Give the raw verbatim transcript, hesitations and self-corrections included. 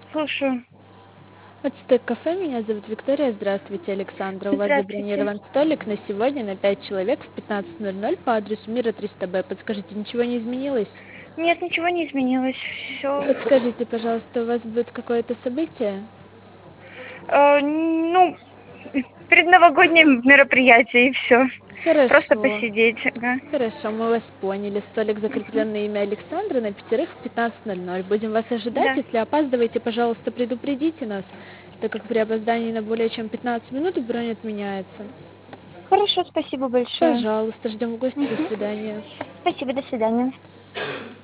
Слушаю. Отстой кафе, меня зовут Виктория. Здравствуйте, Александра. У вас Здравствуйте. забронирован столик на сегодня на пять человек в пятнадцать ноль ноль по адресу Мира триста Б. Подскажите, ничего не изменилось? Нет, ничего не изменилось. Все. Подскажите, пожалуйста, у вас будет какое-то событие? Э, ну, предновогоднее мероприятие и все. Просто Хорошо. посидеть, ага. Хорошо, мы вас поняли. Столик Мгм. закреплен на имя Александра на пятерых в пятнадцать ноль ноль. Будем вас ожидать. Да. Если опаздываете, пожалуйста, предупредите нас, так как при опоздании на более чем пятнадцать минут бронь отменяется. Хорошо, спасибо большое. Пожалуйста, ждем в гости. До Мгм. свидания. Спасибо, до свидания.